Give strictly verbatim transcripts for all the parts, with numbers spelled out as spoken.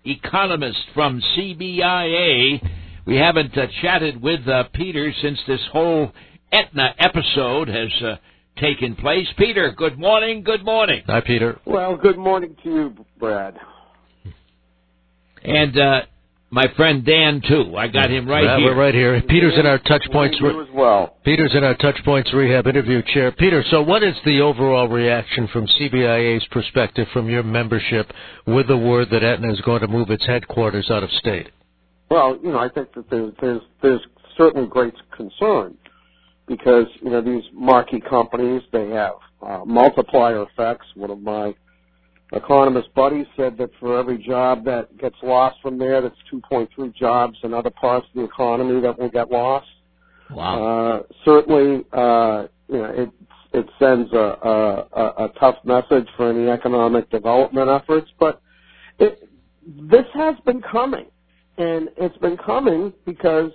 economist from C B I A. We haven't uh, chatted with uh, Peter since this whole Aetna episode has uh, taken place. Peter, good morning, good morning. Hi, Peter. Well, good morning to you, Brad. And uh, my friend Dan, too. I got him right yeah, here. We're right here. Peter's in our Touch Points. You as well. Peter's in our Touch Points Rehab interview chair. Peter, so what is the overall reaction from C B I A's perspective, from your membership, with the word that Aetna is going to move its headquarters out of state? Well, you know, I think that there's there's, there's certainly great concern because, you know, these marquee companies, they have uh, multiplier effects. One of my economist buddies said that for every job that gets lost from there, that's two point three jobs in other parts of the economy that will get lost. Wow. Uh, certainly, uh, you know, it it sends a, a, a tough message for any economic development efforts, but it, this has been coming. And it's been coming because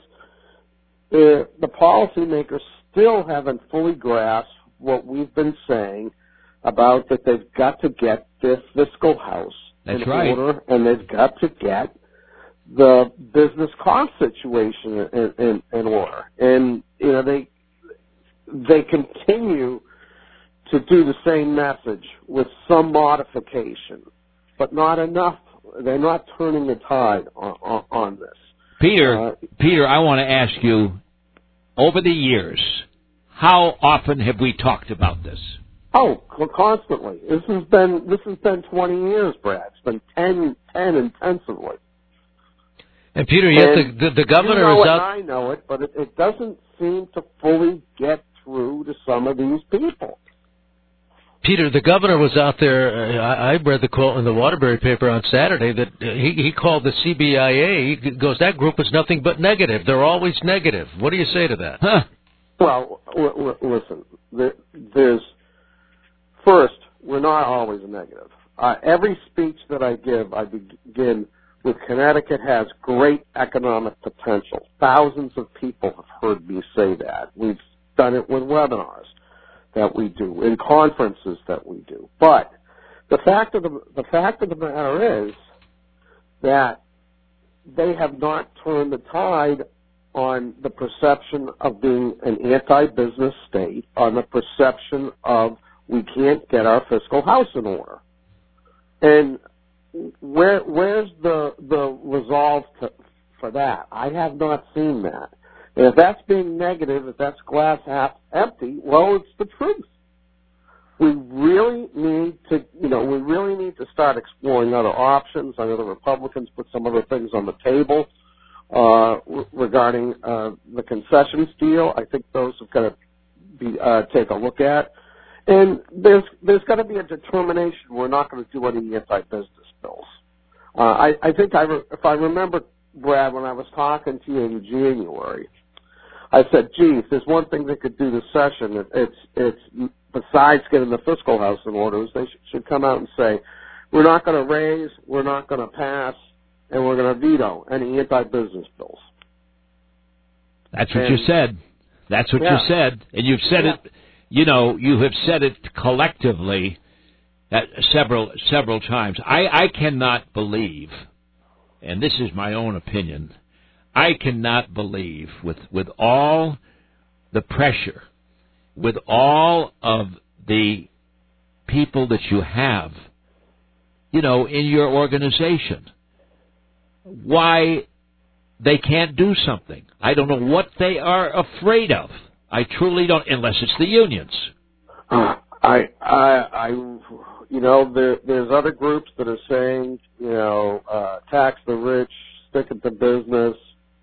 uh, the policymakers still haven't fully grasped what we've been saying about that they've got to get their fiscal house That's in right. order, and they've got to get the business cost situation in, in, in order. And, you know, they they continue to do the same message with some modification, but not enough. They're not turning the tide on, on, on this. Peter, uh, Peter, I want to ask you, over the years, how often have we talked about this? Oh, constantly. This has been this has been twenty years, Brad. It's been ten, ten intensively. And Peter, yet and the, the the governor you know is it out. And I know it, but it, it doesn't seem to fully get through to some of these people. Peter, the governor was out there. Uh, I, I read the quote in the Waterbury paper on Saturday that uh, he, he called the C B I A. He goes, that group is nothing but negative. They're always negative. What do you say to that? Huh. Well, w- w- listen, there, there's, first, we're not always negative. Uh, every speech that I give, I begin with Connecticut has great economic potential. Thousands of people have heard me say that. We've done it with webinars that we do, in conferences that we do. But the fact of the, the fact of the matter is that they have not turned the tide on the perception of being an anti-business state, on the perception of we can't get our fiscal house in order. And where where's the the resolve to, for that? I have not seen that. And if that's being negative, if that's glass half empty, well, it's the truth. We really need to, you know, we really need to start exploring other options. I know the Republicans put some other things on the table uh, regarding uh, the concessions deal. I think those have got to be uh, take a look at. And there's there's got to be a determination we're not going to do any anti-business bills. Uh, I, I think I re- if I remember, Brad, when I was talking to you in January, I said, gee, if there's one thing they could do this session, it, it's, it's besides getting the fiscal house in order, is they should, should come out and say, we're not going to raise, we're not going to pass, and we're going to veto any anti-business bills. That's what and, you said. That's what yeah. you said. And you've said yeah. it, you know, you have said it collectively at several, several times. I, I cannot believe, and this is my own opinion, I cannot believe with, with all the pressure, with all of the people that you have, you know, in your organization, why they can't do something. I don't know what they are afraid of. I truly don't, unless it's the unions. Uh, I, I, I, you know, there, there's other groups that are saying, you know, uh, tax the rich, stick it to business.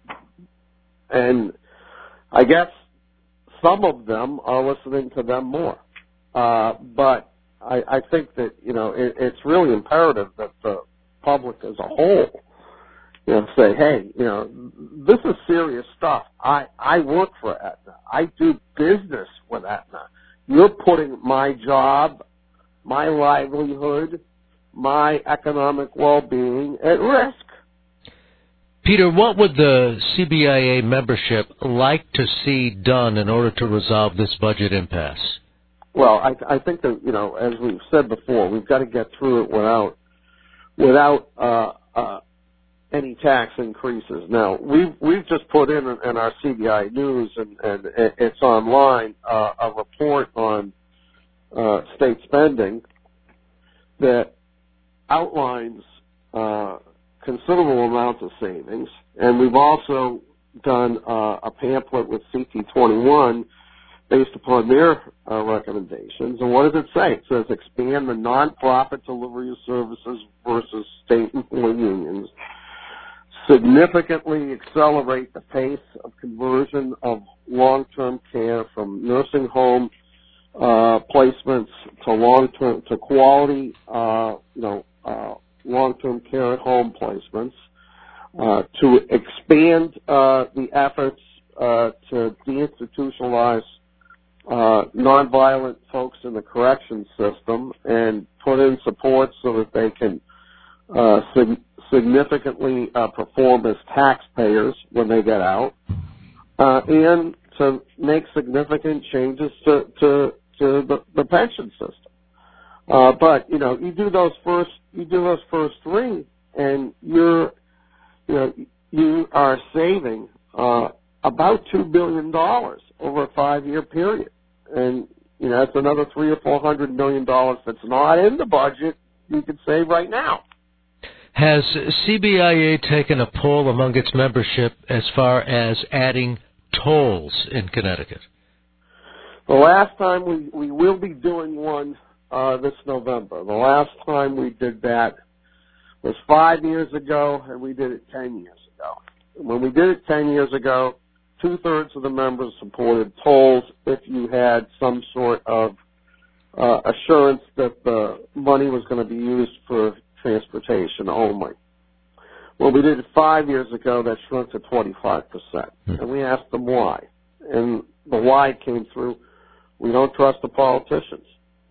And I guess some of them are listening to them more. Uh, but I, I think that, you know, it, it's really imperative that the public as a whole, you know, say, hey, you know, this is serious stuff. I, I work for Aetna. I do business with Aetna. You're putting my job, my livelihood, my economic well-being at risk. Peter, what would the C B I A membership like to see done in order to resolve this budget impasse? Well, I, I think that, you know, as we've said before, we've got to get through it without, without uh, uh, tax increases. Now, we've, we've just put in in our C B I News, and, and it's online, uh, a report on uh, state spending that outlines uh, considerable amounts of savings. And we've also done uh, a pamphlet with C T twenty-one based upon their uh, recommendations. And what does it say? It says expand the nonprofit delivery of services versus state employee unions, significantly accelerate the pace of conversion of long-term care from nursing home uh, placements to long-term to quality, uh, you know, uh, long-term care at home placements, uh, to expand uh, the efforts uh, to deinstitutionalize Uh, nonviolent folks in the correction system and put in support so that they can uh, sig- significantly uh, perform as taxpayers when they get out, uh, and to make significant changes to to, to the, the pension system. Uh, but you know, you do those first, you do those first three, and you're, you know, you are saving uh, about two billion dollars over a five-year period. And, you know, that's another three or four hundred million dollars that's not in the budget you could save right now. Has C B I A taken a poll among its membership as far as adding tolls in Connecticut? The last time we, we will be doing one uh, this November. The last time we did that was five years ago, and we did it ten years ago. When we did it ten years ago, two-thirds of the members supported tolls if you had some sort of uh, assurance that the money was going to be used for transportation only. When we did it five years ago, that shrunk to twenty-five percent. And we asked them why. And the why came through, we don't trust the politicians.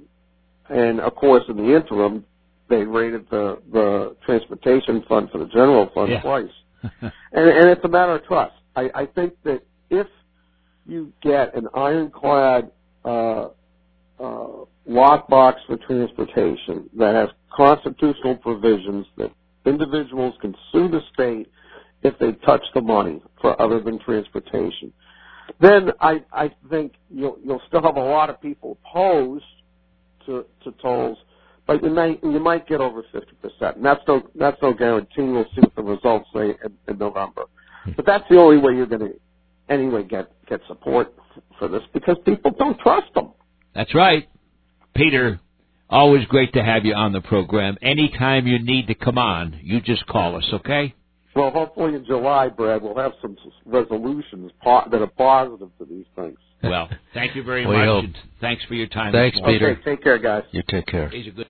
And, of course, in the interim, they raided the, the transportation fund for the general fund yeah. twice. and, and it's a matter of trust. I, I think that if you get an ironclad uh, uh, lockbox for transportation that has constitutional provisions that individuals can sue the state if they touch the money for other than transportation, then I, I think you'll, you'll still have a lot of people opposed to, to tolls, but you might you might get over fifty percent. And that's no that's no guarantee. We'll see what the results say in, in November. But that's the only way you're going to anyway get, get support for this, because people don't trust them. That's right. Peter, always great to have you on the program. Anytime you need to come on, you just call us, okay? Well, hopefully in July, Brad, we'll have some resolutions po- that are positive to these things. Well, thank you very we much. Hope. And thanks for your time. Thanks, Peter. Okay, take care, guys. You take care. He's a good